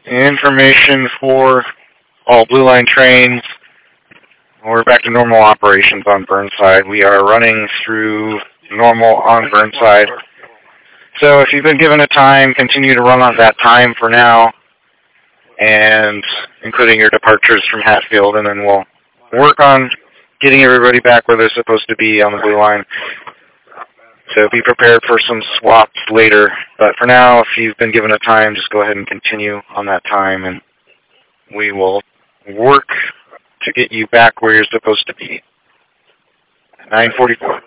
Information for all Blue Line trains. We're back to normal operations on Burnside. We are running through normal on Burnside. So if you've been given a time, continue to run on that time for now, and including your departures from Hatfield, and then we'll work on getting everybody back where they're supposed to be on the Blue Line. So be prepared for some swaps later. But for now, if you've been given a time, just go ahead and continue on that time, and we will work to get you back where you're supposed to be. 9:44.